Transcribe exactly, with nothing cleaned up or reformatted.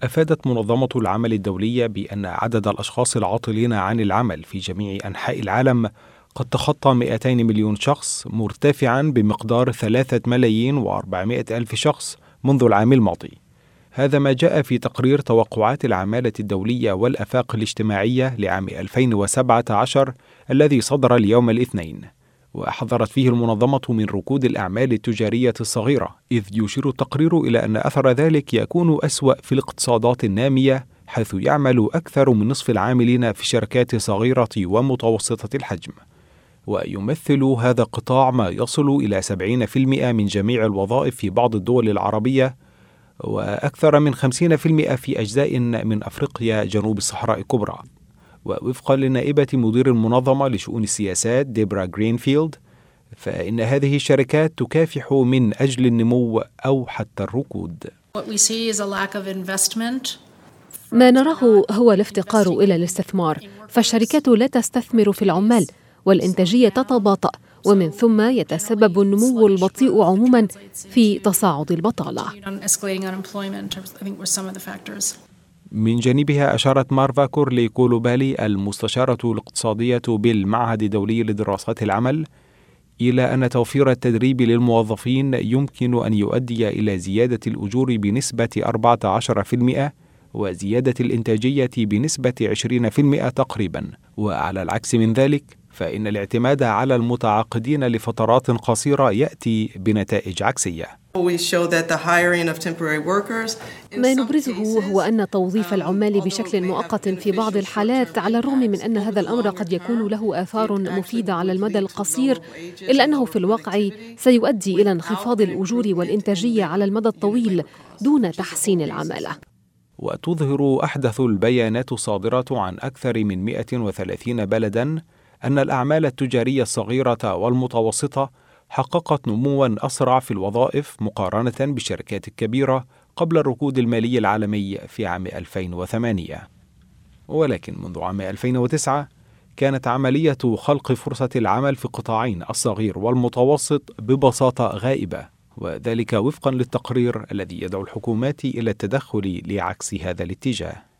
أفادت منظمة العمل الدولية بأن عدد الأشخاص العاطلين عن العمل في جميع أنحاء العالم قد تخطى مئتين مليون شخص، مرتفعاً بمقدار ثلاثة ملايين وأربعمائة ألف شخص منذ العام الماضي. هذا ما جاء في تقرير توقعات العمالة الدولية والآفاق الاجتماعية لعام ألفين وسبعة عشر الذي صدر اليوم الاثنين، وحذرت فيه المنظمة من ركود الأعمال التجارية الصغيرة، إذ يشير التقرير إلى أن أثر ذلك يكون أسوأ في الاقتصادات النامية، حيث يعمل أكثر من نصف العاملين في شركات صغيرة ومتوسطة الحجم، ويمثل هذا القطاع ما يصل إلى سبعين بالمئة من جميع الوظائف في بعض الدول العربية، وأكثر من خمسين بالمئة في أجزاء من أفريقيا جنوب الصحراء الكبرى. ووفقا لنائبة مدير المنظمة لشؤون السياسات ديبرا جرينفيلد، فإن هذه الشركات تكافح من أجل النمو أو حتى الركود. ما نراه هو الافتقار إلى الاستثمار، فالشركات لا تستثمر في العمال والإنتاجية تتباطأ، ومن ثم يتسبب النمو البطيء عموما في تصاعد البطالة. من جانبها أشارت مارفا كورلي كولوبالي المستشارة الاقتصادية بالمعهد الدولي لدراسات العمل إلى أن توفير التدريب للموظفين يمكن أن يؤدي إلى زيادة الأجور بنسبة أربعة عشر بالمئة وزيادة الإنتاجية بنسبة عشرين بالمئة تقريبا. وعلى العكس من ذلك، فإن الاعتماد على المتعاقدين لفترات قصيرة يأتي بنتائج عكسية. ما نبرزه هو أن توظيف العمال بشكل مؤقت في بعض الحالات، على الرغم من أن هذا الأمر قد يكون له آثار مفيدة على المدى القصير، إلا أنه في الواقع سيؤدي إلى انخفاض الأجور والإنتاجية على المدى الطويل دون تحسين العمالة. وتظهر أحدث البيانات الصادرة عن أكثر من مئة وثلاثين بلداً أن الأعمال التجارية الصغيرة والمتوسطة حققت نمواً أسرع في الوظائف مقارنة بالشركات الكبيرة قبل الركود المالي العالمي في عام ألفين وثمانية. ولكن منذ عام ألفين وتسعة كانت عملية خلق فرصة العمل في القطاعين الصغير والمتوسط ببساطة غائبة، وذلك وفقاً للتقرير الذي يدعو الحكومات إلى التدخل لعكس هذا الاتجاه.